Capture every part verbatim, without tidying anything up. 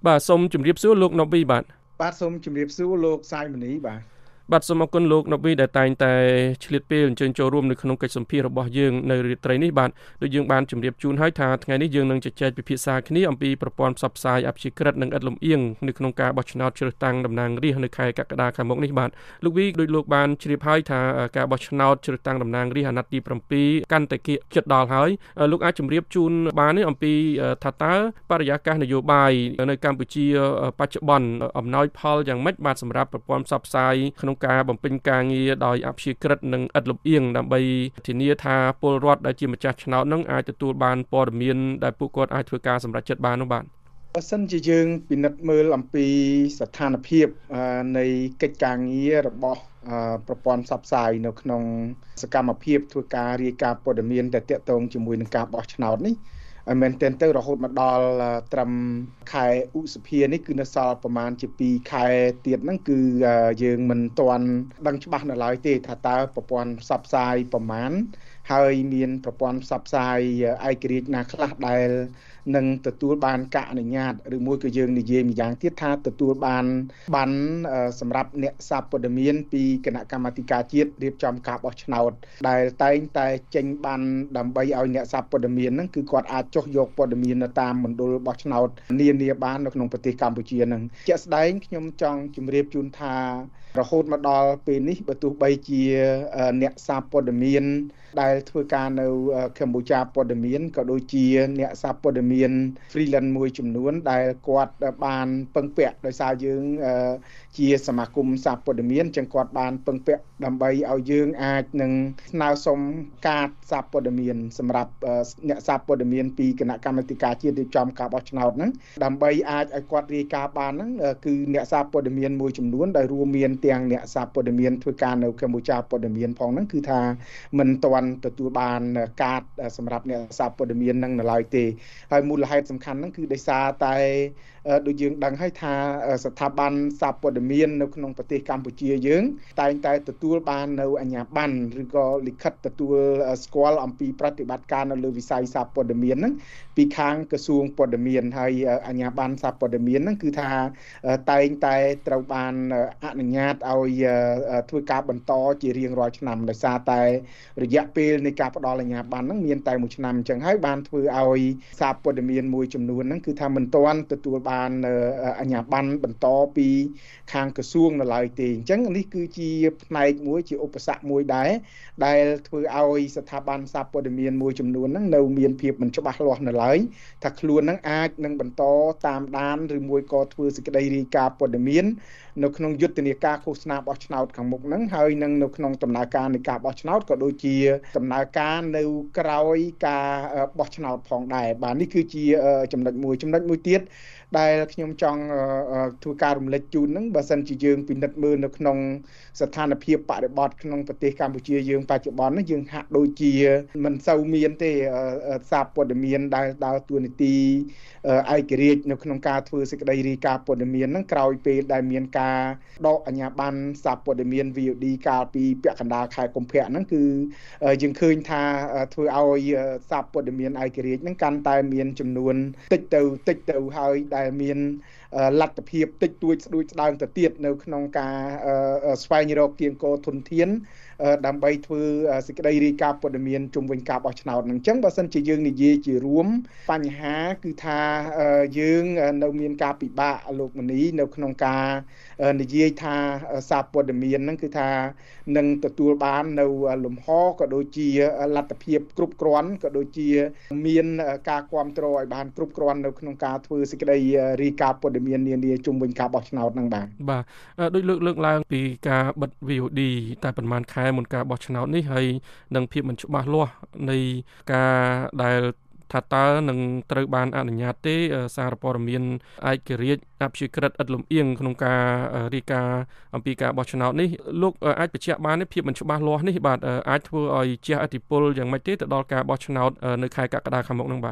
បាទសូមជម្រាបសួរលោកណូវីបាទបាទសូមជម្រាបសួរលោកសាយមនីបាទបាទសូមអរគុណលោកណូវីដែលតែងតែឆ្លៀតពេលអញ្ជើញចូលរួមនៅក្នុងកិច្ចសម្ភាសន៍របស់យើងនៅរាត្រីនេះបាទដូចយើងបានជម្រាបជូនហើយថាថ្ងៃនេះយើងនឹងជជែកពិភាក្សាគ្នាអំពីប្រព័ន្ធផ្សព្វផ្សាយអព្យាក្រឹតនិងឥតលំអៀងនៅក្នុងការបោះឆ្នោតជ្រើសតាំងតំណាងរាស្ត្រនៅខែកក្កដាខាងមុខនេះបាទលោកវីដូចលោកបានជ្រាបហើយថាការបោះឆ្នោតជ្រើសតាំងតំណាងរាស្ត្រអាណត្តិទី7កាន់តែគៀកជិតដល់ហើយលោកអាចជម្រាបជូនបាននេះអំពីថាតើបរិយាកាសនយោបាយនៅកម្ពុជាបច្ចុប្បន្នអំណោយផលយ៉ាងម៉េចបាទសម្រាប់ប្រព័ន្ធផ្សព្វផ្សាយក្នុងការបំពេញការងារដោយអព្យាក្រឹតនិងឥតលំអៀងដើម្បីធានាថាពលរដ្ឋដែលជាម្ចាស់ឆ្នោតនឹងអាចទទួលបានព័ត៌មានដែលពួកគាត់អាចធ្វើការសម្រេចចិត្តបាននោះបាទបើសិនជាយើងពិនិត្យមើលអំពីស្ថានភាពនៃកិច្ចការងាររបស់ប្រព័ន្ធផ្សព្វផ្សាយនៅក្នុងសកម្មភាពធ្វើការរាយការណ៍ព័ត៌មានដែលទាក់ទងជាមួយនឹងការបោះឆ្នោតនេះមែនទែនទៅរហូតមកដល់ត្រឹមខែឧសភានេះគឺនៅសល់ប្រហែលជាពីរខែទៀតហ្នឹងគឺយើងមិនទាន់ដឹងច្បាស់នៅឡើយទេថាតើប្រព័ន្ធផ្សព្វផ្សាយប្រមាណហើយមានប្រព័ន្ធផ្សព្វផ្សាយឯករាជ្យណាខ្លះដែលនឹងទទួលបានការអនុញ្ញាតឬមួយក៏យើងនិយាយម្យ៉ាងទៀតថាទទួលបានបានសម្រាប់អ្នកសារព័ត៌មានពីគណៈកម្មាធិការជាតិរៀបចំការបោះឆ្នោតដែលតែងតែចេញបានដើម្បីឲ្យអ្នកសារព័ត៌មានហ្នឹងគឺគាត់អាចចុះយកព័ត៌មាននៅតាមមណ្ឌលបោះឆ្នោតនានាបាននៅក្នុងប្រទេសកម្ពុជាហ្នឹងជាក់ស្ដែងខ្ញុំចង់ជម្រាបជូនថារហូតមកដល់ពេលនេះបើទោះបីជាអ្នកសារព័ត៌មានដែលធ្វើការនៅកម្ពុជាព័ត៌មានក៏ដូចជាអ្នកសារព័ត៌មាន freelance មួយចំនួនដែលគាត់បានពឹងពាក់ដោយសារយើងជាសមាគមសារព័ត៌មានចឹងគាត់បានពឹងពាក់ដើម្បីឲ្យយើងអាចនឹងស្នើសុំកាតសារព័ត៌មានសម្រាប់អ្នកសារព័ត៌មានពីគណៈកម្មាធិការជាតិរៀបចំការបោះឆ្នោតហ្នឹងដើម្បីអាចឲ្យគាត់រាយការណ៍បានហ្នឹងគឺអ្នកសារព័ត៌មានមួយចំនួនដែលរួមមានទាំងអ្នកសារព័ត៌មានធ្វើការនៅកម្ពុជាព័ត៌មានផងហ្នឹងគឺថាមិនទាន់ទទួលបានកាតសម្រាប់អ្នកសារព័ត៌មានហ្នឹងនៅឡើយទេហើយមូលហេតុសំខាន់ហ្នឹងគឺដោយសារតែដូចយើងដឹងហើយថាស្ថាប័នសារព័ត៌មាននៅក្នុងប្រទេសកម្ពុជាយើងតែងតែទទួលបាននៅអាជ្ញាប័ណ្ណឬក៏លិខិតទទួលស្គាល់អំពីប្រតិបត្តិការនៅលើវិស័យសារព័ត៌មានហ្នឹងពីខាងក្រសួងព័ត៌មានហើយអាជ្ញាប័ណ្ណសារព័ត៌មានហ្នឹងគឺថាតែងតែត្រូវបានអនុញ្ញាតឲ្យធ្វើការបន្តជារៀងរាល់ឆ្នាំដោយសារតែរយៈពេលនៃការផ្ដល់អាជ្ញាប័ណ្ណហ្នឹងមានតែមួយឆ្នាំអញ្ចឹងហើយបានធ្វើឲ្យសារព័ត៌មានមួយចំនួនហ្នឹងគឺថាមិនទាន់ទទួលបានអាជ្ញាប័ណ្ណបន្តពីខាងក្រសួងនៅឡើយទេអញ្ចឹងនេះគឺជាផ្នែកមួយជាឧបសគ្គមួយដែរដែលធ្វើឲ្យស្ថាប័នសារព័ត៌មានមួយចំនួនហ្នឹងនៅមានភាពមិនច្បាស់លាស់នៅឡើយថាខ្លួនហ្នឹងអាចនឹងបន្តតាមដានឬមួយក៏ធ្វើសេចក្តីរាយការណ៍ព័ត៌មាននៅក្នុងយុទ្ធនាការឃោសនាបោះឆ្នោតខាងមុខហ្នឹងហើយនឹងនៅក្នុងដំណើរការនៃការបោះឆ្នោតក៏ដូចជាដំណើរការនៅក្រោយការបោះឆ្នោតផងដែរបាទនេះគឺជាចំណុចមួយចំណុចមួយទៀតដែលខ្ញុំចង់ធ្វើការរំលេចជូនហ្នឹងបើសិនជាយើងពិនិត្យមើលនៅក្នុងស្ថានភាពបរិបទក្នុងប្រទេសកម្ពុជាយើងបច្ចុប្បន្ននេះយើងហាក់ដូចជាមិនសូវមានទេសារព័ត៌មានដែលដើរតួនាទីឯករាជ្យនៅក្នុងការធ្វើសេចក្តីរាយការណ៍ព័ត៌មានហ្នឹងក្រោយពេលដែលមានការដកអាជ្ញាប័ណ្ណសារព័ត៌មាន វី អូ ឌី កាលពីពាក់កណ្ដាលខែកុម្ភៈហ្នឹងគឺយើងឃើញថាធ្វើឲ្យសារព័ត៌មានឯករាជ្យហ្នឹងកាន់តែមានចំនួនតិចទៅតិចទៅហើយដែលមានលទ្ធភាពតិចតួចស្ដួចស្ដើងទៅទៀតនៅក្នុងការស្វែងរកគៀងគរធនធានដើម្បីធ្វើសេចក្តីរាយការណ៍ព័ត៌មានជុំវិញការបោះឆ្នោតហ្នឹងអញ្ចឹងបើសិនជាយើងនិយាយជារួមបញ្ហាគឺថាយើងនៅមានការពិបាកលោកមនីនៅក្នុងការនិយាយថាសារព័ត៌មានហ្នឹងគឺថានឹងទទួលបាននៅលំហក៏ដូចជាលទ្ធភាពគ្រប់គ្រាន់ក៏ដូចជាមានការគ្រប់គ្រងឲ្យបានគ្រប់គ្រាន់នៅក្នុងការធ្វើសេចក្តីរាយការណ៍ព័ត៌មាននានាជុំវិញការបោះឆ្នោតហ្នឹងបាទបាទដូចលើកលើកឡើងពីការបិទ វី អូ ឌី តែប្រហែលខែមុនការបោះឆ្នោតនេះហើយនឹងភាពមិនច្បាស់លាស់នៃការដែលថាតើនឹងត្រូវបានអនុញ្ញាតទេសារព័ត៌មានឯករាជ្យអព្យាក្រឹតឥតលំអៀងក្នុងការរាយការណ៍អំពីការបោះឆ្នោតនេះលោកអាចបញ្ជាក់បានទេភាពមិនច្បាស់លាស់នេះបាទអាចធ្វើឲ្យជះឥទ្ធិពលយ៉ាងម៉េចទេទៅដល់ការបោះឆ្នោតនៅខែកក្កដាខាងមុខនឹងបាទ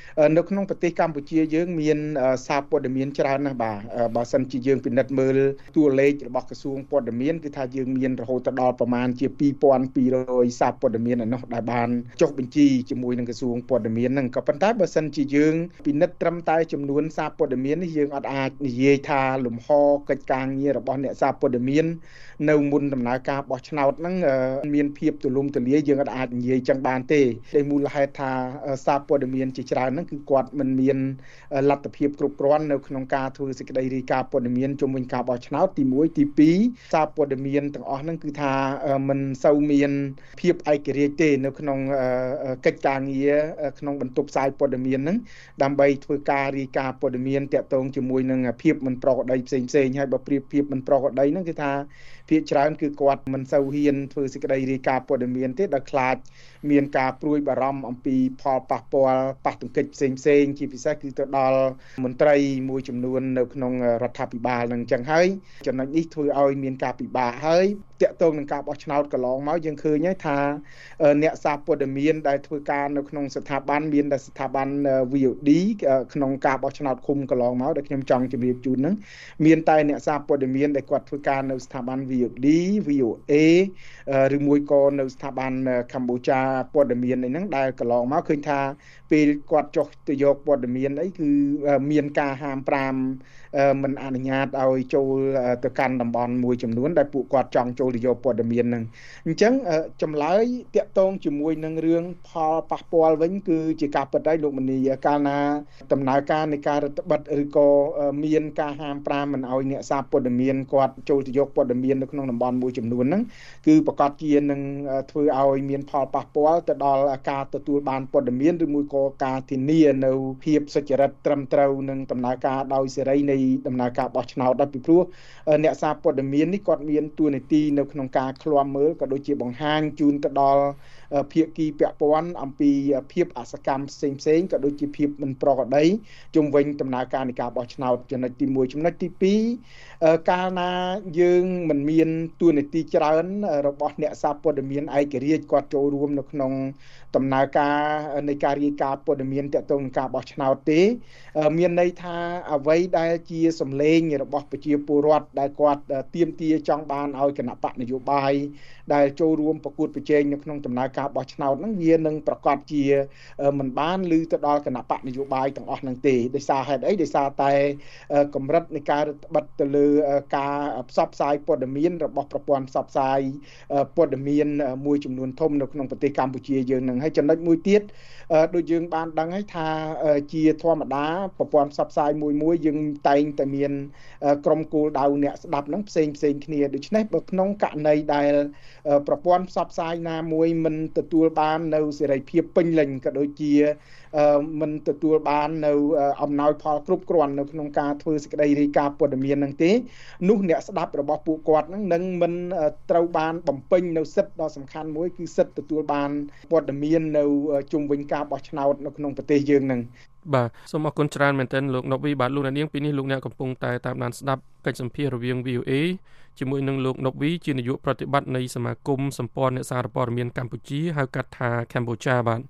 នៅក្នុងប្រទេសកម្ពុជាយើងមានសារព័ត៌មានច្រើនណាស់បាទបើសិនជាយើងពិនិត្យមើលតួលេខរបស់ក្រសួងព័ត៌មានគឺថាយើងមានរហូតដល់ប្រមាណជាពីរពាន់ពីររយសារព័ត៌មានឯនោះដែលបានចុះបញ្ជីជាមួយនឹងក្រសួងព័ត៌មានហ្នឹងក៏ប៉ុន្តែបើសិនជាយើងពិនិត្យត្រឹមតែចំនួនសារព័ត៌មាននេះយើងអត់អាចនិយាយថាលំហកិច្ចការងាររបស់អ្នកសារព័ត៌មាននៅមុនដំណើរការបោះឆ្នោតហ្នឹងមានភាពទូលំទូលាយយើងអត់អាចនិយាយចឹងបានទេដោយមូលហេតុថាសារព័ត៌មានជាច្រើនហ្នឹងគឺគាត់មិនមានលទ្ធភាពគ្រប់គ្រាន់នៅក្នុងការធ្វើសេចក្តីរាយការណ៍ព័ត៌មានជុំវិញការបោះឆ្នោតទីមួយទីពីរសារព័ត៌មានទាំងអស់ហ្នឹងគឺថាមិនសូវមានភាពឯករាជ្យទេនៅក្នុងកិច្ចការងារក្នុងបន្ទប់ផ្សាយព័ត៌មានហ្នឹងដើម្បីធ្វើការរាយការណ៍ព័ត៌មានតាក់ទងជាមួយនឹងភាពមិនប្រក្រតីផ្សេងផ្សេងហើយបើប្រៀបធៀបមិនប្រក្រតីហ្នឹងគឺថាភាគច្រើនគឺគាត់មិនសូវហ៊ានធ្វើសេចក្តីរាយការណ៍ព័ត៌មានទេដោយខ្លាចមានការព្រួយបារម្ភអំពីផលប៉ះពាល់ប៉ះទង្គិចផ្សេងផ្សេងជាពិសេសគឺទៅដល់មន្ត្រីមួយចំនួននៅក្នុងរដ្ឋាភិបាលនឹងអញ្ចឹងហើយចំណុចនេះធ្វើឲ្យមានការពិបាកហើយតាក់ទងនឹងការបោះឆ្នោតកន្លងមកយើងឃើញហើយថាអ្នកសារព័ត៌មានដែលធ្វើការនៅក្នុងស្ថាប័នមានតែស្ថាប័ន វី អូ ឌី ក្នុងការបោះឆ្នោតឃុំកន្លងមកដែលខ្ញុំចង់ជម្រាបជូនហ្នឹងមានតែអ្នកសារព័ត៌មានដែលគាត់ធ្វើការនៅស្ថាប័ន វី អូ ឌី វី អូ អេ ឬមួយក៏នៅស្ថាប័នកម្ពុជាព័ត៌មានអីហ្នឹងដែលកន្លងមកឃើញថាពេលគាត់ចុះទៅយកព័ត៌មានអីគឺមានការហាមប្រាមមិនអនុញ្ញាតឲ្យចូលទៅកាន់តំបន់មួយចំនួនដែលពួកគាត់ចង់ចូលទៅយកព័ត៌មានហ្នឹងអញ្ចឹងចម្លើយតាក់ទងជាមួយនឹងរឿងផលប៉ះពាល់វិញគឺជាការពិតហើយលោកមនីកាលណាដំណើរការនៃការរដ្ឋបិទឬក៏មានការហាមប្រាមមិនឲ្យអ្នកសារព័ត៌មានគាត់ចូលទៅយកព័ត៌មាននៅក្នុងតំបន់មួយចំនួនហ្នឹងគឺប្រកាសជានឹងធ្វើឲ្យមានផលប៉ះពាល់ទៅដល់ការទទួលបានព័ត៌មានឬមួយក៏ការធានានៅភាពសុចរិតត្រឹមត្រូវនឹងដំណើរការដោយសេរីនៃដំណើរការបោះឆ្នោតដល់ពីព្រោះអ្នកសារព័ត៌មាននេះគាត់មានតួនាទីនៅក្នុងការឃ្លាំមើលក៏ដូចជាបង្ហាញជូនទៅដល់ភាគីពាក់ព័ន្ធអំពីភាពអសកម្មផ្សេងផ្សេងក៏ដូចជាភាពមិនប្រក្រតីជុំវិញដំណើរការនៃការបោះឆ្នោតចំណុចទីមួយចំណុចទីពីរកាលណាយើងមិនមានតួនាទីច្រើនរបស់អ្នកសារព័ត៌មានឯករាជ្យគាត់ចូលរួមនៅក្នុងដំណើរការនៃការរាយការណ៍ព័ត៌មានទាក់ទងនឹងការបោះឆ្នោតទេមានន័យថាអ្វីដែលជាសម្លេងរបស់ប្រជាពលរដ្ឋដែលគាត់ទាមទារចង់បានឲ្យគណៈបកនយោបាយដែលចូលរួមប្រកួតប្រជែងនៅក្នុងដំណើរការបោះឆ្នោតហ្នឹងវានឹងប្រកាសជាមិនបានឮទៅដល់គណៈបកនយោបាយទាំងអស់ហ្នឹងទេដោយសារហេតុអីដោយសារតែកម្រិតនៃការរដ្ឋបិទទៅលើការផ្សព្វផ្សាយព័ត៌មានរបស់ប្រព័ន្ធផ្សព្វផ្សាយព័ត៌មានមួយចំនួនធំនៅក្នុងប្រទេសកម្ពុជាយើងហ្នឹងហើយចំណុចមួយទៀតដូចយើងបានដឹងហើយថាជាធម្មតាប្រព័ន្ធផ្សព្វផ្សាយមួយមួយយើងតែងតែមានក្រុមគោលដៅអ្នកស្ដាប់ហ្នឹងផ្សេងផ្សេងគ្នាដូច្នេះបើក្នុងករណីដែលប្រព័ន្ធផ្សព្វផ្សាយណាមួយមិនទទួលបាននៅសេរីភាពពេញលេញក៏ដូចជាមិនទទួលបាននៅអំណោយផលគ្រប់គ្រាន់នៅក្នុងការធ្វើសេចក្តីរាយការណ៍ព័ត៌មានហ្នឹងទេនោះអ្នកស្ដាប់របស់ពួកគាត់ហ្នឹងនឹងមិនត្រូវបានបំពេញនៅសិទ្ធិដ៏សំខាន់មួយគឺសិទ្ធិទទួលបានព័ត៌មាននៅជុំវិញការបោះឆ្នោតនៅក្នុងប្រទេសយើងហ្នឹងបាទសូមអរគុណច្រើនមែនទែនលោកណូវីបាទលោកអ្នកនាងពីនេះលោកអ្នកកំពុងតែតាមដានស្ដាប់កិច្ចសម្ភាសន៍រវាង វី អូ អេ ជាមួយនឹងលោកណូវីជានាយកប្រតិបត្តិនៃសមាគមសម្ព័ន្ធអ្នកសារព័ត៌មានកម្ពុជាហៅកាត់ថាកម្ពុជាបាទ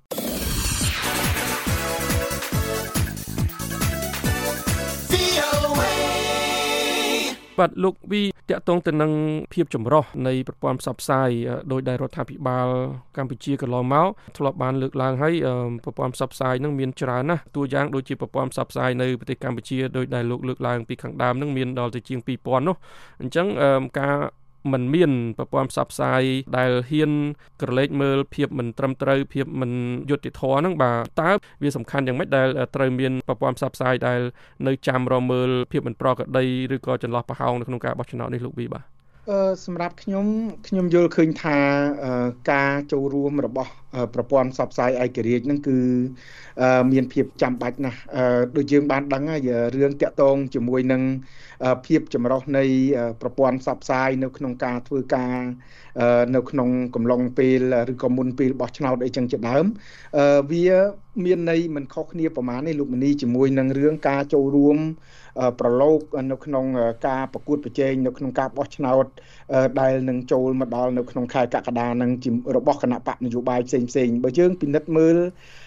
បាទលោកវីតាក់ទងទៅនឹងភាពចម្រុះនៃប្រព័ន្ធផ្សព្វផ្សាយដោយដែលរដ្ឋាភិបាលកម្ពុជាកន្លងមកធ្លាប់បានលើកឡើងហើយប្រព័ន្ធផ្សព្វផ្សាយនឹងមានច្រើនណាស់តួយ៉ាងដូចជាប្រព័ន្ធផ្សព្វផ្សាយនៅប្រទេសកម្ពុជាដោយដែលលោកលើកឡើងពីខាងដើមនឹងមានដល់ទៅជាងពីរពាន់នោះអញ្ចឹងការមិនមានប្រព័ន្ធផ្សព្វផ្សាយដែលហ៊ានក្រឡេកមើលភាពមិនត្រឹមត្រូវភាពមិនយុត្តិធម៌ហ្នឹងបាទតើវាសំខាន់យ៉ាងម៉េចដែលត្រូវមានប្រព័ន្ធផ្សព្វផ្សាយដែលនៅចាំរមើលភាពមិនប្រក្រតីឬក៏ចន្លោះប្រហោងនៅក្នុងការបោះឆ្នោតនេះលោកវីបាទអឺសម្រាប់ខ្ញុំខ្ញុំយល់ឃើញថាការចូលរួមរបស់ប្រព័ន្ធផ្សព្វផ្សាយឯករាជ្យហ្នឹងគឺមានភាពចាំបាច់ណាស់ដូចយើងបានដឹងហើយរឿងតាក់ទងជាមួយនឹងភាពចម្រុះនៃប្រព័ន្ធផ្សព្វផ្សាយនៅក្នុងការធ្វើការនៅក្នុងកំឡុងពេលឬក៏មុនពេលបោះឆ្នោតអីចឹងជាដើមវាមានន័យមិនខុសគ្នាប្រហែលនេះលោកមនីជាមួយនឹងរឿងការចូលរួមប្រឡូកនៅក្នុងការប្រកួតប្រជែងនៅក្នុងការបោះឆ្នោតដែលនឹងចូលមកដល់នៅក្នុងខែកក្កដានឹងរបស់គណៈបកនយោបាយផ្សេងផ្សេងបើយើងពិនិត្យមើល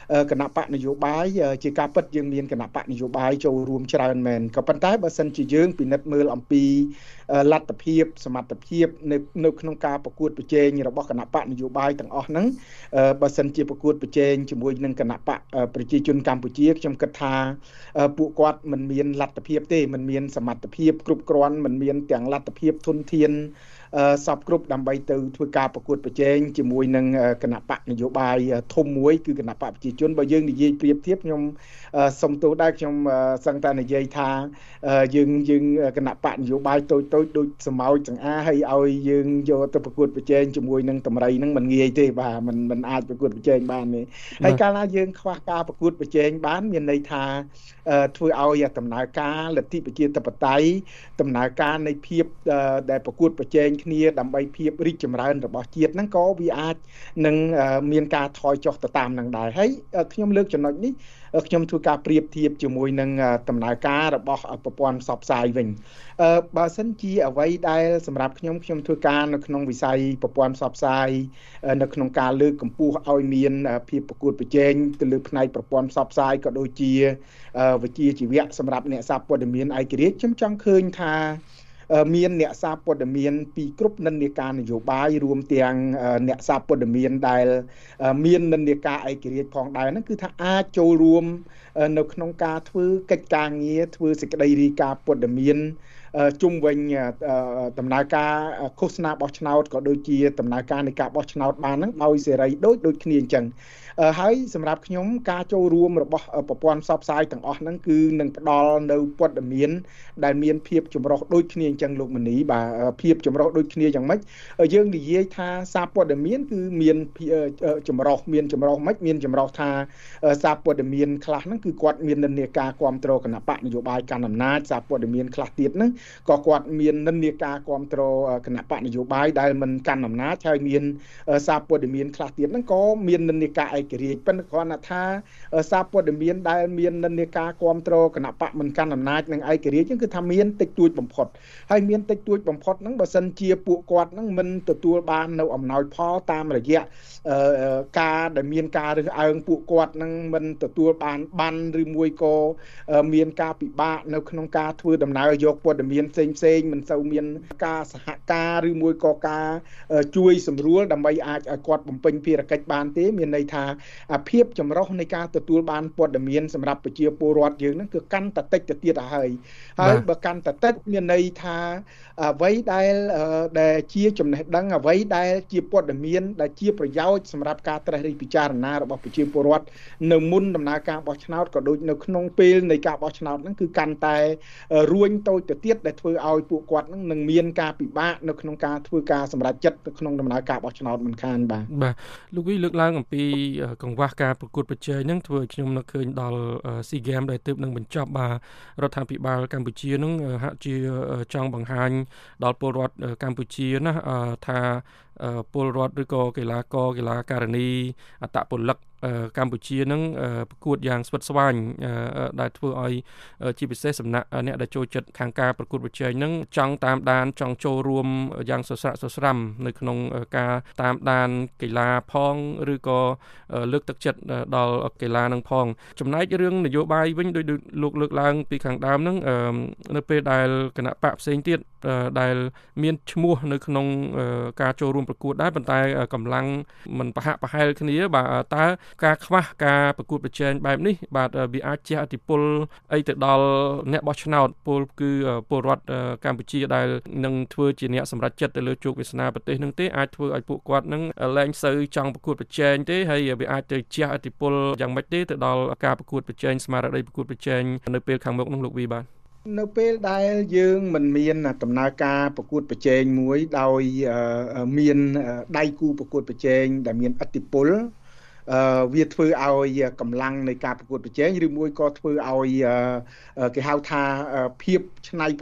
គណៈបកនយោបាយជាការពិតយើងមានគណៈបកនយោបាយចូលរួមច្រើនមែនក៏ប៉ុន្តែបើសិនជាយើងពិនិត្យមើលអំពីលទ្ធភាពសមត្ថភាពនៅនៅក្នុងការប្រកួតប្រជែងរបស់គណៈបកនយោបាយទាំងអស់ហ្នឹងបើសិនជាប្រកួតប្រជែងជាមួយនឹងគណៈបកប្រជាជនកម្ពុជាខ្ញុំគិតថាពួកគាត់មិនមានលទ្ធភាពទេមិនមានសមត្ថភាពគ្រប់គ្រាន់មិនមានទាំងលទ្ធភាពធនធានសពគ្រប់ដើម្បីទៅធ្វើការប្រកួតប្រជែងជាមួយនឹងគណៈបកនយោបាយធំមួយគឺគណៈបកប្រជាជនបើយើងនិយាយប្រៀបធៀបខ្ញុំសុំទោសដែរខ្ញុំសឹងតែនិយាយថាយើងយើងគណៈបកនយោបាយតូចតូចដូចសម្ោចចង្អាហើយឲ្យយើងយកទៅប្រកួតប្រជែងជាមួយនឹងតម្រៃហ្នឹងមិនងាយទេបាទมันมันអាចប្រកួតប្រជែងបានទេហើយកាលណាយើងខ្វះការប្រកួតប្រជែងបានមានន័យថាធ្វើឲ្យដំណើរការលទ្ធិប្រជាធិបតេយ្យដំណើរការនៃភាពដែលប្រកួតប្រជែងគ្នាដើម្បីភាពរីកចម្រើនរបស់ជាតិហ្នឹងក៏វាអាចនឹងមានការថយចុះទៅតាមនឹងដែរហើយខ្ញុំលើកចំណុចនេះខ្ញុំធ្វើការប្រៀបធៀបជាមួយនឹងដំណើរការរបស់ប្រព័ន្ធផ្សព្វផ្សាយវិញបើសិនជាអ្វីដែលសម្រាប់ខ្ញុំខ្ញុំធ្វើការនៅក្នុងវិស័យប្រព័ន្ធផ្សព្វផ្សាយនៅក្នុងការលើកកម្ពស់ឲ្យមានភាពប្រកួតប្រជែងទៅលើផ្នែកប្រព័ន្ធផ្សព្វផ្សាយក៏ដូចជាវិជ្ជាជីវៈសម្រាប់អ្នកសារព័ត៌មានឯករាជ្យខ្ញុំចង់ឃើញថាមានអ្នកសារព័ត៌មានពីគ្រប់និន្នាការនយោបាយរួមទាំងអ្នកសារព័ត៌មានដែលមាននិន្នាការឯករាជ្យផងដែរហ្នឹងគឺថាអាចចូលរួមនៅក្នុងការធ្វើកិច្ចការងារធ្វើសេចក្តីរាយការណ៍ព័ត៌មានជុំវិញដំណើរការឃោសនាបោះឆ្នោតក៏ដូចជាដំណើរការនៃការបោះឆ្នោតបានហ្នឹងដោយសេរីដូចដូចគ្នាអញ្ចឹងហើយសម្រាប់ខ្ញុំការចូលរួមរបស់ប្រព័ន្ធផ្សព្វផ្សាយទាំងអស់ហ្នឹងគឺនឹងផ្ដល់នៅព័ត៌មានដែលមានភាពចម្រុះដូចគ្នាអញ្ចឹងលោកមនីបាទភាពចម្រុះដូចគ្នាយ៉ាងម៉េចយើងនិយាយថាសារព័ត៌មានគឺមានចម្រុះមានចម្រុះមិនមានចម្រុះថាសារព័ត៌មានខ្លះហ្នឹងគឺគាត់មាននិន្នាការគ្រប់គ្រងគណៈបកនយោបាយកាន់អំណាចសារព័ត៌មានខ្លះទៀតហ្នឹងក៏គាត់មាននិន្នាការគ្រប់គ្រងគណៈបកនយោបាយដែលមិនកាន់អំណាចហើយមានសារព័ត៌មានខ្លះទៀតហ្នឹងក៏មាននិន្នាការឯករាជ្យប៉ុន្តែគ្រាន់តែថាសារព័ត៌មានដែលមាននិន្នាការគ្រប់គ្រងគណៈបកមិនកាន់អំណាចនិងឯករាជ្យហ្នឹងគឺថាមានតិចតួចបំផុតហើយមានតិចតួចបំផុតហ្នឹងបើសិនជាពួកគាត់ហ្នឹងមិនទទួលបាននៅអំណោយផលតាមរយៈការដែលមានការរើសអើងពួកគាត់ហ្នឹងមិនទទួលបានបានឬមួយក៏មានការពិបាកនៅក្នុងការធ្វើដំណើរយកព័ត៌មានផ្សេងផ្សេងមិនសូវមានការសហការឬមួយក៏ការជួយសម្រួលដើម្បីអាចឲ្យគាត់បំពេញភារកិច្ចបានទេមានន័យថាភាពចម្រុះនៃការទទួលបានព័ត៌មានសម្រាប់ប្រជាពលរដ្ឋយើងហ្នឹងគឺកាន់តែតិចទៅទៀតហើយហើយបើកាន់តែតិចមានន័យថាអ្វីដែលដែលជាចំណេះដឹងអ្វីដែលជាព័ត៌មានដែលជាប្រយោជន៍សម្រាប់ការត្រិះរិះពិចារណារបស់ប្រជាពលរដ្ឋនៅមុនដំណើរការបោះឆ្នោតក៏ដូចនៅក្នុងពេលនៃការបោះឆ្នោតហ្នឹងគឺកាន់តែរួញតូចទៅទៀតដែលធ្វើឲ្យពួកគាត់ហ្នឹងនឹងមានការពិបាកនៅក្នុងការធ្វើការសម្រេចចិត្តនៅក្នុងដំណើរការបោះឆ្នោតមិនខានបាទបាទលោកវីលើកឡើងអំពីកង្វះការប្រកួតប្រជែងហ្នឹងធ្វើឲ្យខ្ញុំនឹកឃើញដល់ SEA Games ដែលទើបនឹងបញ្ចប់បាទរដ្ឋាភិបាលកម្ពុជាហ្នឹងហាក់ជាចង់បង្ហាញដល់ពលរដ្ឋកម្ពុជាណាថាពលរដ្ឋឬក៏កីឡាករកីឡាការិនីអត្តពលិកកម្ពុជានឹងប្រកួតយ៉ាងស្វិតស្វាញដែលធ្វើឲ្យជាពិសេសសំណាក់អ្នកដែលចូលចិត្តខាងការប្រកួតប្រជែងនឹងចង់តាមដានចង់ចូលរួមយ៉ាងសស្រាក់សស្រាំនៅក្នុងការតាមដានកីឡាផងឬក៏លើកទឹកចិត្តដល់កីឡានឹងផងចំណែករឿងនយោបាយវិញដោយលោកលើកឡើងពីខាងដើមហ្នឹងនៅពេលដែលគណៈបកផ្សេងទៀតដែលមានឈ្មោះនៅក្នុងការចូលរួមប្រកួតដែរប៉ុន្តែកម្លាំងមិនប្រហាក់ប្រហែលគ្នាបាទតើការខ្វះការប្រកួតប្រជែងបែបនេះបាទវាអាចជះឥទ្ធិពលអីទៅដល់អ្នកបោះឆ្នោតពលគឺពលរដ្ឋកម្ពុជាដែលនឹងធ្វើជាអ្នកសម្រេចចិត្តទៅលើជោគវាសនាប្រទេសនឹងទេអាចធ្វើឲ្យពួកគាត់នឹងលែងសូវចង់ប្រកួតប្រជែងទេហើយវាអាចទៅជះឥទ្ធិពលយ៉ាងម៉េចទេទៅដល់ការប្រកួតប្រជែងស្មារតីប្រកួតប្រជែងនៅពេលខាងមុខនោះលោកវីបាទនៅពេលដែលយើងមិនមានដំណើរការប្រកួតប្រជែងមួយដោយមានដៃគូប្រកួតប្រជែងដែលមានឥទ្ធិពលអឺវាធ្វើឲ្យកម្លាំងនៃការប្រកួតប្រជែងឬមួយក៏ធ្វើឲ្យគេហៅថាភាពច្នៃប្រឌិត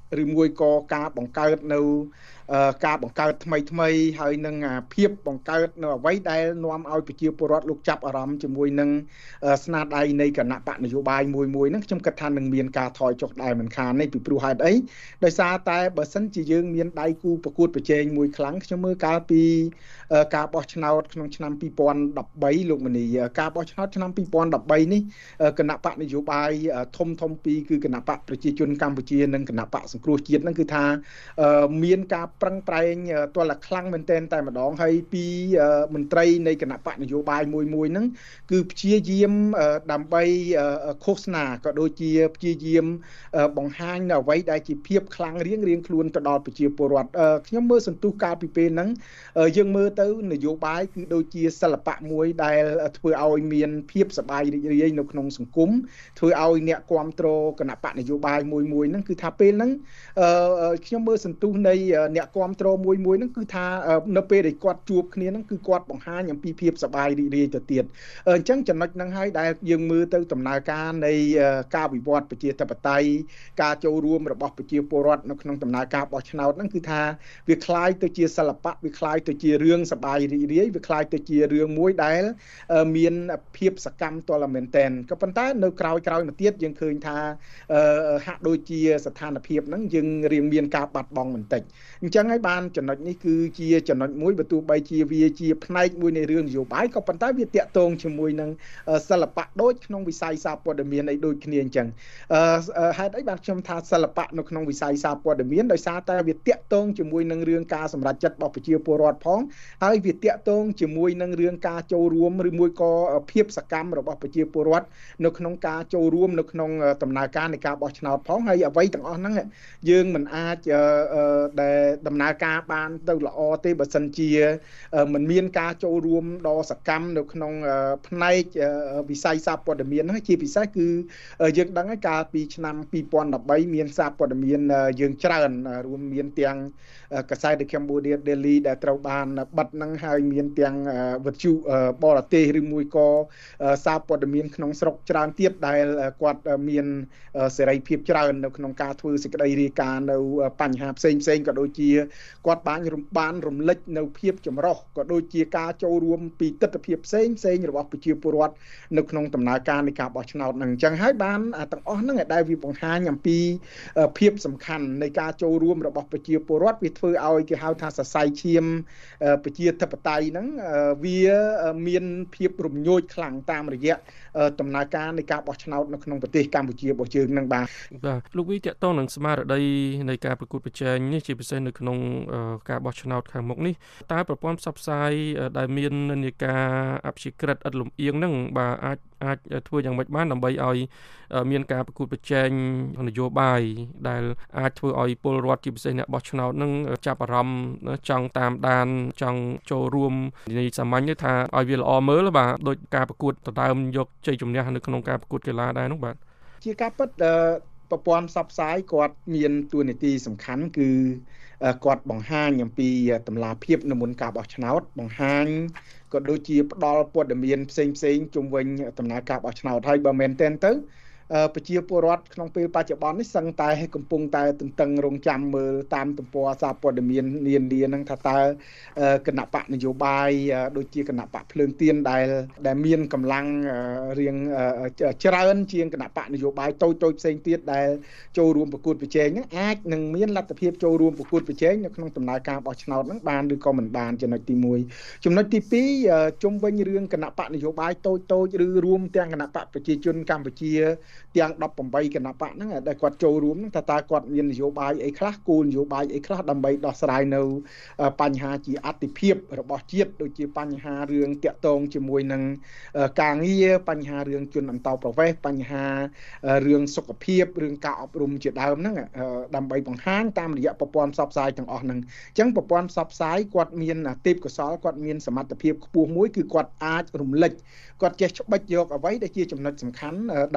ឬមួយក៏ការបង្កើតនៅការបង្កើតថ្មីថ្មីហើយនឹងភាពបង្កើតនៅអ្វីដែលនាំឲ្យប្រជាពលរដ្ឋលោកចាប់អារម្មណ៍ជាមួយនឹងស្នាដៃនៃគណៈបកនយោបាយមួយមួយហ្នឹងខ្ញុំគិតថានឹងមានការថយចុះដែរមិនខាននេះពីព្រោះហេតុអីដោយសារតែបើសិនជាយើងមានដៃគូប្រកួតប្រជែងមួយខ្លាំងខ្ញុំមើលកាលពីការបោះឆ្នោតក្នុងឆ្នាំពីរពាន់ដប់បីលោកមនីការបោះឆ្នោតឆ្នាំពីរពាន់ដប់បីនេះគណៈបកនយោបាយធំធំពីរគឺគណៈបកប្រជាជនកម្ពុជានិងគណៈបកសង្គ្រោះជាតិហ្នឹងគឺថាមានការប្រឹងប្រែងទាល់តែខ្លាំងមែនទែនតែម្ដងហើយពីមន្ត្រីនៃគណៈបកនយោបាយមួយមួយហ្នឹងគឺព្យាយាមដើម្បីឃោសនាក៏ដូចជាព្យាយាមបង្ហាញនៅអ្វីដែលជាភាពខ្លាំងរៀងរៀងខ្លួនទៅដល់ប្រជាពលរដ្ឋខ្ញុំមើលសន្ទុះកាលពីពេលហ្នឹងយើងមើលទៅនយោបាយគឺដូចជាសិល្បៈមួយដែលធ្វើឲ្យមានភាពសប្បាយរីករាយនៅក្នុងសង្គមធ្វើឲ្យអ្នកគ្រប់គ្រងគណៈបកនយោបាយមួយមួយហ្នឹងគឺថាពេលហ្នឹងខ្ញុំមើលសន្ទុះនៃអ្នកគ្រប់គ្រងមួយមួយហ្នឹងគឺថានៅពេលដែលគាត់ជួបគ្នាហ្នឹងគឺគាត់បង្ហាញអំពីភាពសប្បាយរីករាយទៅទៀតអញ្ចឹងចំណុចហ្នឹងហើយដែលយើងមើលទៅដំណើរការនៃការវិវត្តប្រជាធិបតេយ្យការចូលរួមរបស់ប្រជាពលរដ្ឋនៅក្នុងដំណើរការបោះឆ្នោតហ្នឹងគឺថាវាคล้ายទៅជាសិល្បៈវាคล้ายទៅជារឿងសប្បាយរីករាយវាคล้ายទៅជារឿងមួយដែលមានភាពសកម្មតលមែនតែនក៏ប៉ុន្តែនៅក្រោយក្រោយមកទៀតយើងឃើញថាហាក់ដូចជាស្ថានភាពហ្នឹងយើងរៀងមានការបាត់បង់បន្តិចអញ្ចឹងហើយបានចំណុចនេះគឺជាចំណុចមួយបើទោះបីជាវាជាផ្នែកមួយនៃរឿងនយោបាយក៏ប៉ុន្តែវាតាក់ទងជាមួយនឹងសិល្បៈដូចក្នុងវិស័យសារព័ត៌មានអីដូចគ្នាអញ្ចឹងហេតុអីបានខ្ញុំថាសិល្បៈនៅក្នុងវិស័យសារព័ត៌មានដោយសារតែវាតាក់ទងជាមួយនឹងរឿងការសម្រេចចិត្តរបស់ប្រជាពលរដ្ឋផងហើយវាតាក់ទងជាមួយនឹងរឿងការចូលរួមឬមួយក៏ភាពសកម្មរបស់ប្រជាពលរដ្ឋនៅក្នុងការចូលរួមនៅក្នុងដំណើរការនៃការបោះឆ្នោតផងហើយអ្វីទាំងអស់ហ្នឹងយើងមិនអាចដែលដំណើរការបានទៅល្អទេបើសិនជាមិនមានការចូលរួមដ៏សកម្មនៅក្នុងផ្នែកវិស័យសារព័ត៌មានហ្នឹងជាពិសេសគឺយើងដឹងហើយកាលពីឆ្នាំពីរពាន់ដប់បីមានសារព័ត៌មានយើងច្រើនរួមមានទាំងកាសែត The Cambodia Daily ដែលត្រូវបានបិទហ្នឹងហើយមានទាំងវិទ្យុបរទេសឬមួយក៏សារព័ត៌មានក្នុងស្រុកច្រើនទៀតដែលគាត់មានសេរីភាពច្រើននៅក្នុងការធ្វើសេចក្តីរាយការណ៍នៅបញ្ហាផ្សេងផ្សេងក៏ដូចជាគាត់បានបានរំលេចនៅភាពចម្រុះក៏ដូចជាការចូលរួមពីទស្សនវិជ្ជាផ្សេងផ្សេងរបស់ប្រជាពលរដ្ឋនៅក្នុងដំណើរការនៃការបោះឆ្នោតហ្នឹងអញ្ចឹងហើយបានទាំងអស់ហ្នឹងដែលវាបង្ហាញអំពីភាពសំខាន់នៃការចូលរួមរបស់ប្រជាពលរដ្ឋវាធ្វើឲ្យគេហៅថាសរសៃឈាមប្រជាធិបតេយ្យហ្នឹងវាមានភាពរំញោចខ្លាំងតាមរយៈដំណើរការនៃការបោះឆ្នោតនៅក្នុងប្រទេសកម្ពុជារបស់យើងហ្នឹងបាទបាទលោកវីតាក់ទងនឹងស្មារតីនៃការប្រកួតប្រជែងនេះជាពិសេសនៅក្នុងការបោះឆ្នោតខាងមុខនេះតើប្រព័ន្ធផ្សព្វផ្សាយដែលមាននិន្នាការអព្យាក្រឹតឥតលំអៀងហ្នឹងបាទអាចអាចធ្វើយ៉ាងម៉េចបានដើម្បីឲ្យមានការប្រកួតប្រជែងនយោបាយដែលអាចធ្វើឲ្យពលរដ្ឋជាពិសេសអ្នកបោះឆ្នោតនឹងចាប់អារម្មណ៍ចង់តាមដានចង់ចូលរួមនិយាយសាមញ្ញនេះថាឲ្យវាល្អមើលបាទដោយការប្រកួតដណ្ដើមយកជ័យជំនះនៅក្នុងការប្រកួតកីឡាដែរនោះបាទជាការពិតប្រព័ន្ធផ្សព្វផ្សាយគាត់មានតួនាទីសំខាន់គឺគាត់បង្ហាញអំពីតម្លាភាពនៅមុនការបោះឆ្នោតបង្ហាញក៏ដូចជាផ្ដល់ព័ត៌មានផ្សេងផ្សេងជុំវិញដំណើរការបោះឆ្នោតហើយបើមែនទែនទៅប្រជាពលរដ្ឋក្នុងពេលបច្ចុប្បន្ននេះសឹងតែកំពុងតែទន្ទឹងរង់ចាំមើលតាមទំព័រសារព័ត៌មាននានាហ្នឹងថាតើគណៈបកនយោបាយដូចជាគណៈបកភ្លើងទៀនដែលដែលមានកម្លាំងរៀងច្រើនជាងគណៈបកនយោបាយតូចតូចផ្សេងទៀតដែលចូលរួមប្រកួតប្រជែងហ្នឹងអាចនឹងមានលទ្ធភាពចូលរួមប្រកួតប្រជែងនៅក្នុងដំណើរការបោះឆ្នោតហ្នឹងបានឬក៏មិនបានចំណុចទីមួយចំណុចទីពីរជុំវិញរឿងគណៈបកនយោបាយតូចតូចឬរួមទាំងគណៈបកប្រជាជនកម្ពុជាទាំងដប់ប្រាំបីគណៈបកហ្នឹងដែលគាត់ចូលរួមហ្នឹងថាតើគាត់មាននយោបាយអីខ្លះគោលនយោបាយអីខ្លះដើម្បីដោះស្រាយនៅបញ្ហាជាអតិភិបរបស់ជាតិដូចជាបញ្ហារឿងតាក់ទងជាមួយនឹងការងារបញ្ហារឿងជនអន្តោប្រវេសន៍បញ្ហារឿងសុខភាពរឿងការអប់រំជាដើមហ្នឹងដើម្បីបង្ហាញតាមរយៈប្រព័ន្ធផ្សព្វផ្សាយទាំងអស់ហ្នឹងអញ្ចឹងប្រព័ន្ធផ្សព្វផ្សាយគាត់មានទេពកោសល្យគាត់មានសមត្ថភាពខ្ពស់មួយគឺគាត់អាចរំលេចគាត់ចេះច្បិចយកអ្វីដែលជាចំណុចសំខាន់ដើម្បី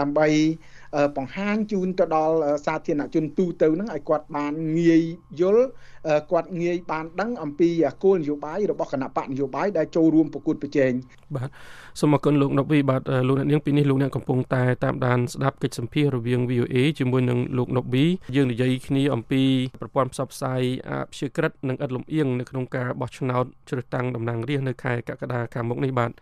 បង្ហាញជូនទៅដល់សាធារណជនទូទៅហ្នឹងឲ្យគាត់បានងាយយល់គាត់ងាយបានដឹងអំពីគោលនយោបាយរបស់គណៈបកនយោបាយដែលចូលរួមប្រកួតប្រជែងបាទសូមអរគុណលោកណូវីបាទលោកអ្នកនាងពីនេះលោកអ្នកកំពុងតែតាមដានស្ដាប់កិច្ចសម្ភាសន៍រវាង វី អូ เอ ជាមួយនឹងលោកណូវីយើងនិយាយគ្នាអំពីប្រព័ន្ធផ្សព្វផ្សាយអព្យាក្រឹតនិងឥតលំអៀងនៅក្នុងការបោះឆ្នោតជ្រើសតាំងតំណាងរាស្ត្រនៅខែកក្កដាខាងមុខនេះបាទ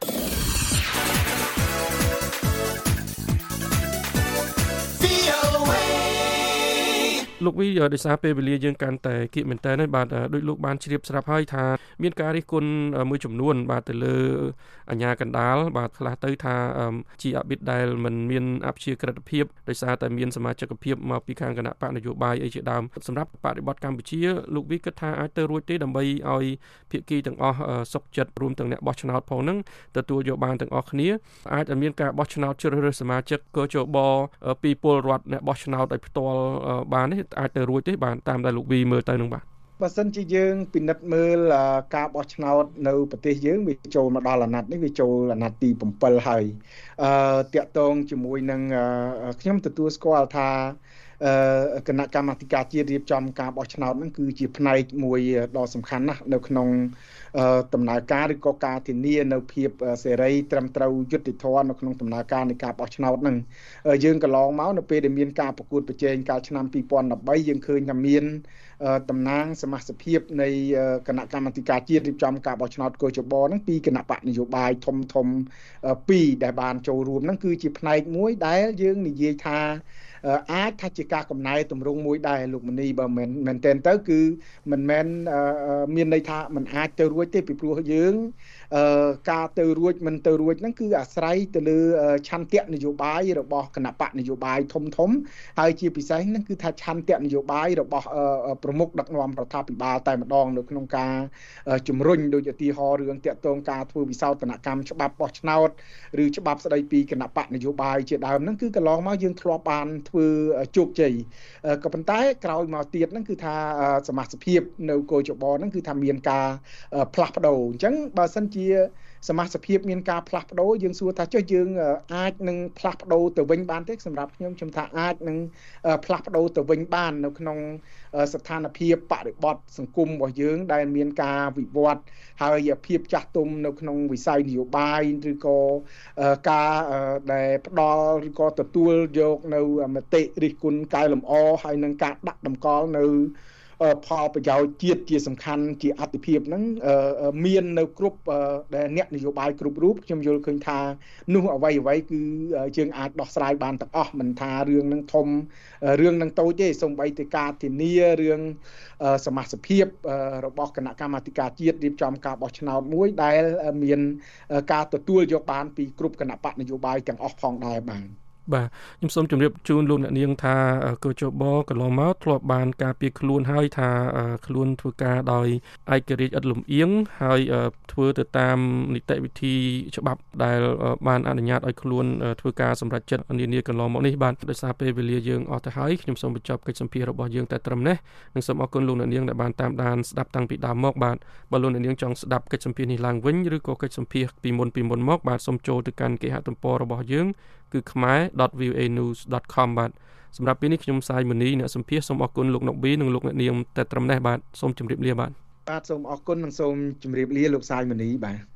លោកវីដោយសារពេលវេលាយើងកាន់តែគៀកមែនតើបាទដោយលោកបានជ្រាបស្រាប់ហើយថាមានការរិះគន់មួយចំនួនបាទទៅលើអាជ្ញាកណ្ដាលបាទខ្លះទៅថាជាអបិទ្ធដែលមិនមានអព្យាក្រឹតភាពដោយសារតែមានសមាជិកភាពមកពីខាងគណៈបកនយោបាយអីជាដើមសម្រាប់បរិបទកម្ពុជាលោកវីគិតថាអាចទៅរួចទេដើម្បីឲ្យភាគីទាំងអស់សុខចិត្តរួមទាំងអ្នកបោះឆ្នោតផងហ្នឹងទទួលយកបានទាំងអស់គ្នាអាចឲ្យមានការបោះឆ្នោតជ្រើសរើសសមាជិកកជបពីពលរដ្ឋអ្នកបោះឆ្នោតឲ្យផ្ទាល់បាននេះអាចទៅរួចទេបាទតាមដែលលោកវីមើលទៅនឹងបាទបើសិនជាយើងពិនិត្យមើលការបោះឆ្នោតនៅប្រទេសយើងវាចូលមកដល់អាណត្តិនេះវាចូលអាណត្តិទីbảyហើយអឺតាក់ទងជាមួយនឹងខ្ញុំទទួលស្គាល់ថាគណៈកម្មាធិការជាតិរៀបចំការបោះឆ្នោតហ្នឹងគឺជាផ្នែកមួយដ៏សំខាន់ណាស់នៅក្នុងដំណើរការឬក៏ការធានានៅភាពសេរីត្រឹមត្រូវយុត្តិធម៌នៅក្នុងដំណើរការនៃការបោះឆ្នោតហ្នឹងយើងកន្លងមកនៅពេលដែលមានការប្រកួតប្រជែងកាលឆ្នាំពីរពាន់ដប់បីយើងឃើញថាមានតំណាងសមាជិកភាពនៃគណៈកម្មាធិការជាតិរៀបចំការបោះឆ្នោតកោជបហ្នឹងពីគណៈបកនយោបាយធំធំពីរដែលបានចូលរួមហ្នឹងគឺជាផ្នែកមួយដែលយើងនិយាយថាអាចថាជាការកំណែទម្រង់មួយដែរលោកមនីបើមិនមែនតែនទៅគឺមិនមែនមានន័យថាมันអាចទៅរួចទេពីព្រោះយើងការទៅរួចមិនទៅរួចហ្នឹងគឺអាស្រ័យទៅលើឆន្ទៈនយោបាយរបស់គណៈបកនយោបាយធំធំហើយជាពិសេសហ្នឹងគឺថាឆន្ទៈនយោបាយរបស់ប្រមុខដឹកនាំរដ្ឋាភិបាលតែម្ដងនៅក្នុងការជំរុញដោយឧទាហរណ៍រឿងតាក់ទងការធ្វើវិសោធនកម្មច្បាប់បោះឆ្នោតឬច្បាប់ស្ដីពីគណៈបកនយោបាយជាដើមហ្នឹងគឺកន្លងមកយើងធ្លាប់បានធ្វើជោគជ័យក៏ប៉ុន្តែក្រោយមកទៀតហ្នឹងគឺថាសមាជិកភាពនៅកោជបហ្នឹងគឺថាមានការផ្លាស់ប្ដូរអញ្ចឹងបើសិនជាសមាជិកភាពមានការផ្លាស់ប្ដូរយើងសួរថាចុះយើងអាចនឹងផ្លាស់ប្ដូរទៅវិញបានទេសម្រាប់ខ្ញុំខ្ញុំថាអាចនឹងផ្លាស់ប្ដូរទៅវិញបាននៅក្នុងស្ថានភាពបរិបទសង្គមរបស់យើងដែលមានការវិវត្តហើយភាពចាស់ទុំនៅក្នុងវិស័យនយោបាយឬក៏ការដែលផ្ដល់ឬក៏ទទួលយកនៅមតិរិះគន់កែលម្អហើយនឹងការដាក់តម្កល់នៅផលប្រយោជន៍ជាតិជាសំខាន់ជាអតិភិបហ្នឹងមាននៅគ្រប់ដែលអ្នកនយោបាយគ្រប់រូបខ្ញុំយល់ឃើញថានោះអ្វីអ្វីគឺយើងអាចដោះស្រាយបានទាំងអស់មិនថារឿងហ្នឹងធំរឿងហ្នឹងតូចទេសូម្បីតែការធានារឿងសមាជិកភាពរបស់គណៈកម្មាធិការជាតិរៀបចំការបោះឆ្នោតមួយដែលមានការទទួលយកបានពីគ្រប់គណៈបកនយោបាយទាំងអស់ផងដែរបាទបាទខ្ញុំសូមជម្រាបជូនលោកអ្នកនាងថាកោជបកន្លងមកធ្លាប់បានការពារខ្លួនហើយថាខ្លួនធ្វើការដោយឯករាជ្យឥតលំអៀងហើយធ្វើទៅតាមនីតិវិធីច្បាប់ដែលបានអនុញ្ញាតឲ្យខ្លួនធ្វើការសម្រេចចិត្តនានាកន្លងមកនេះបាទដោយសារពេលវេលាយើងអស់ទៅហើយខ្ញុំសូមបញ្ចប់កិច្ចសម្ភាសន៍របស់យើងតែត្រឹមនេះនិងសូមអរគុណលោកអ្នកនាងដែលបានតាមដានស្ដាប់តាំងពីដើមមកបាទបើលោកអ្នកនាងចង់ស្ដាប់កិច្ចសម្ភាសន៍នេះឡើងវិញឬក៏កិច្ចសម្ភាសន៍ពីមុនពីមុនមកបាទសូមចូលទៅកាន់គេហទំព័ររបស់យើងគឺខ្មែរ ដត វី អូ เอ news ដត com បាទសម្រាប់ពេលនេះខ្ញុំសាយមនីអ្នកសម្ភាសន៍សូមអរគុណលោកណូវីនិងលោកអ្នកនាងតែត្រឹមនេះបាទសូមជម្រាបលាបាទបាទសូមអរគុណនិងសូមជម្រាបលាលោកសាយមនីបាទ